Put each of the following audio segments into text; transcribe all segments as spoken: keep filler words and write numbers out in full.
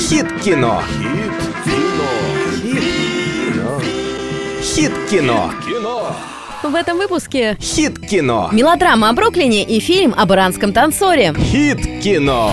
Хит кино. Хит кино. В этом выпуске Хит кино. мелодрама о Бруклине и фильм об иранском танцоре. Хит кино.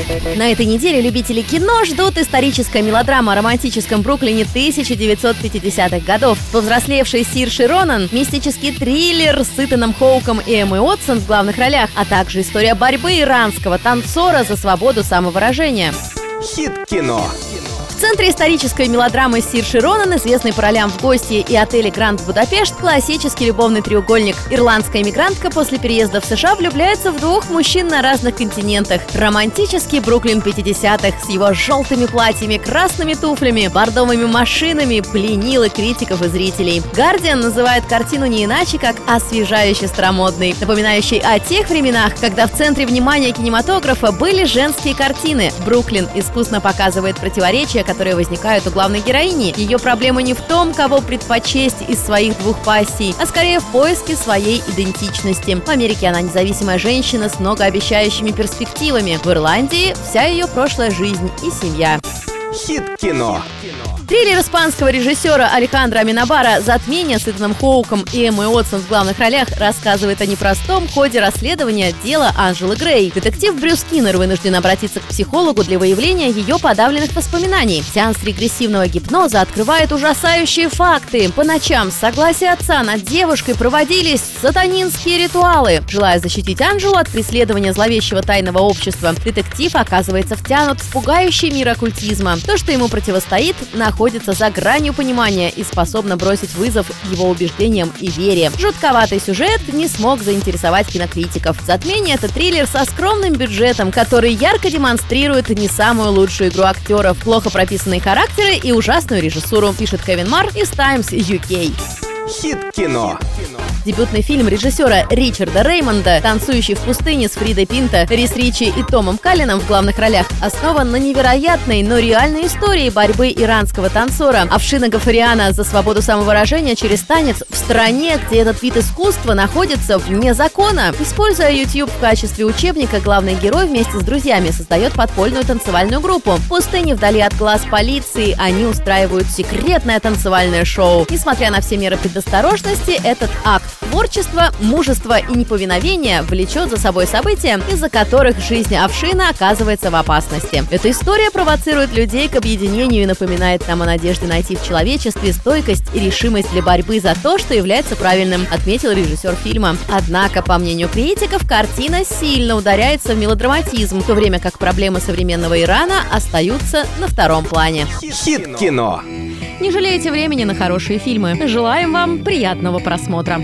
На этой неделе любители кино ждут историческая мелодрама о романтическом Бруклине тысяча девятьсот пятидесятых годов. Повзрослевший Сирши Ронан, мистический триллер с Итаном Хоуком и Эммой Уотсон в главных ролях, а также история борьбы иранского танцора за свободу самовыражения. Хит кино. В центре исторической мелодрамы Сирши Ронан, известный по ролям в «Гостье» и отеле «Гранд Будапешт», классический любовный треугольник. Ирландская эмигрантка после переезда в США влюбляется в двух мужчин на разных континентах. Романтический Бруклин пятидесятых с его желтыми платьями, красными туфлями, бордовыми машинами пленил и критиков, и зрителей. «Гардиан» называет картину не иначе, как освежающе старомодной, напоминающей о тех временах, когда в центре внимания кинематографа были женские картины. Бруклин искусно показывает противоречия, которые возникают у главной героини. Ее проблема не в том, кого предпочесть из своих двух пассий, а скорее в поиске своей идентичности. В Америке она независимая женщина с многообещающими перспективами. В Ирландии вся ее прошлая жизнь и семья. Хит кино. Триллер испанского режиссера Алехандро Аминабара «Затмение» с Итаном Хоуком и Эммой Уотсон в главных ролях рассказывает о непростом ходе расследования дела Анжелы Грей. Детектив Брюс Киннер вынужден обратиться к психологу для выявления ее подавленных воспоминаний. Сеанс регрессивного гипноза открывает ужасающие факты. По ночам с согласия отца над девушкой проводились сатанинские ритуалы. Желая защитить Анжелу от преследования зловещего тайного общества, детектив оказывается втянут в пугающий мир оккультизма. То, что ему противостоит, находится находится за гранью понимания и способна бросить вызов его убеждениям и вере. Жутковатый сюжет не смог заинтересовать кинокритиков. «Затмение» — это триллер со скромным бюджетом, который ярко демонстрирует не самую лучшую игру актеров, плохо прописанные характеры и ужасную режиссуру, пишет Кевин Марр из Times ю кей. Хит кино. Дебютный фильм режиссера Ричарда Реймонда «Танцующий в пустыне» с Фридой Пинто, Рис Ричи и Томом Калленом в главных ролях основан на невероятной, но реальной истории борьбы иранского танцора Афшина Гафариана за свободу самовыражения через танец в стране, где этот вид искусства находится вне закона. Используя YouTube в качестве учебника, главный герой вместе с друзьями создает подпольную танцевальную группу. В пустыне, вдали от глаз полиции, они устраивают секретное танцевальное шоу. Несмотря на все меры предосторожности, этот акт творчества, мужества и неповиновения влечет за собой события, из-за которых жизнь Афшина оказывается в опасности. Эта история провоцирует людей к объединению и напоминает нам о надежде найти в человечестве стойкость и решимость для борьбы за то, что является правильным, отметил режиссер фильма. Однако, по мнению критиков, картина сильно ударяется в мелодраматизм, в то время как проблемы современного Ирана остаются на втором плане. Хит кино. Не жалейте времени на хорошие фильмы. Желаем вам приятного просмотра.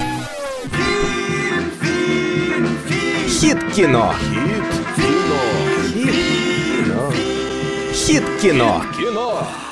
Хит кино. Хит кино.